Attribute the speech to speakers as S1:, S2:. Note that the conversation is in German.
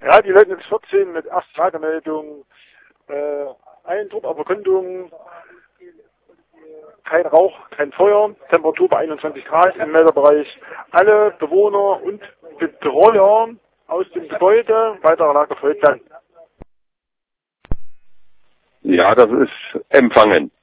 S1: Ja, die Leute 14 mit Erstlagemeldung, Eindruckerkundung, kein Rauch, kein Feuer, Temperatur bei 21 Grad im Meldebereich. Alle Bewohner und Betreuer aus dem Gebäude, weitere Lage folgt dann.
S2: Ja, das ist empfangen.